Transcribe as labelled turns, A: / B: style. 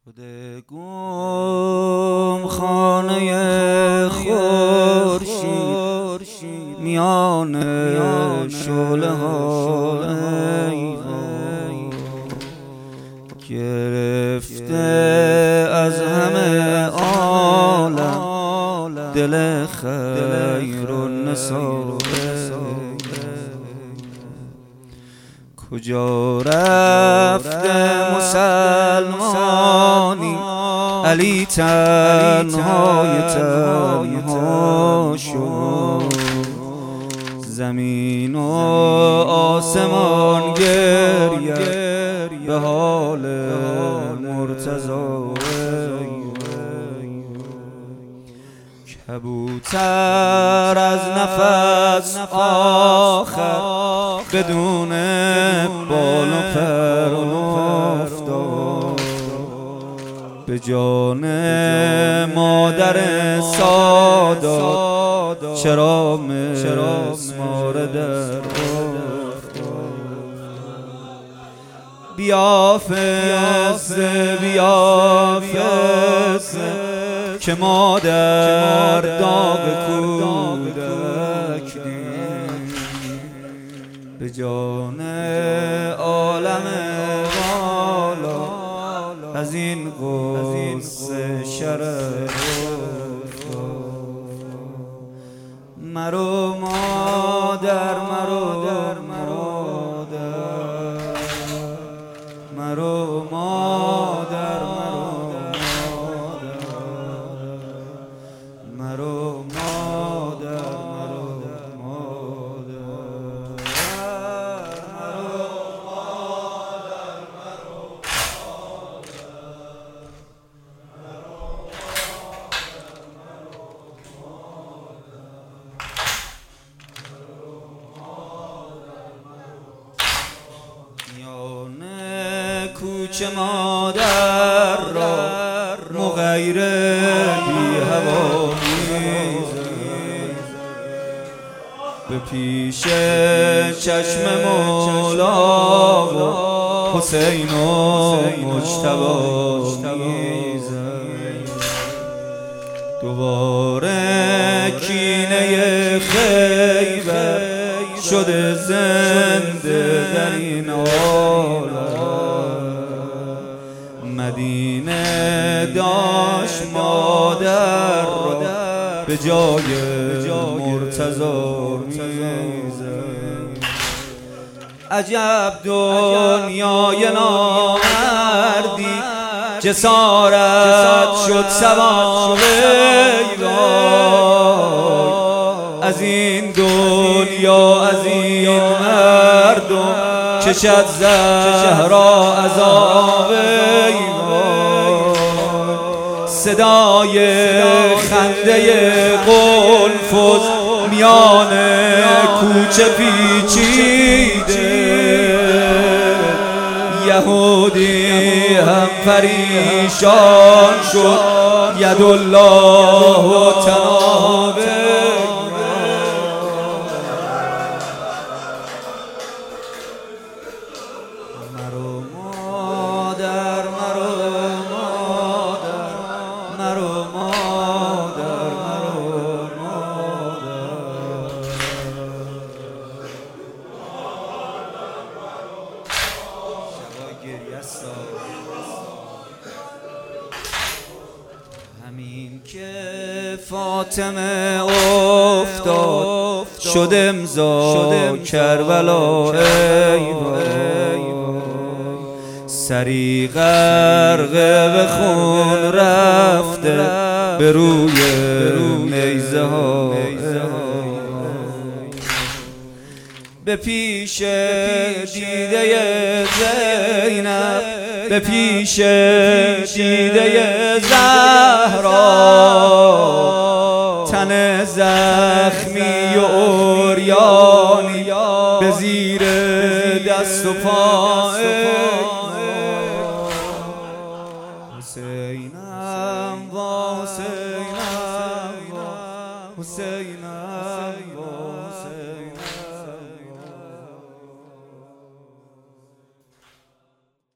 A: شده گم خانه خورشید میان شعله های گرفته از همه عالم دل خیر و نثار. کجا رفته مسلمانی علی تنهای تنها شد، زمین و آسمان گریه به حال مرتضی. کبوتر از نفس آخر بدون بال و پر افتاد، به جان مادر سادات چرا مسمار در بیافزه که مادر داغ کودک دید، به جان عالم والا از این غصه شرف. مرو مادر مرو مرو مادر مرو مادر کوچه مادر را مغیر بی هوا به پیش چشم مولا و حسین و مجتبی میزد. دوباره کینه خیبر شده زنده در این عالم. مدینه داشت مادر را به جای مرتضی میزد. عجب دنیای نامردی جسارت شد سوار. از این دنیا از این مردم کشد زهرا عذاب. صدای خنده قنفذ میان کوچه پیچیده، یهودی هم پریشان شد یدالله و تنابه. همین که فاطمه افتاد شد امضا کربلا. سری غرقه به خون رفته به روی نیزه ها. به پیش دیده زینب به پیش دیده زهرا، تن زخمی و عریانی به زیر دست و پا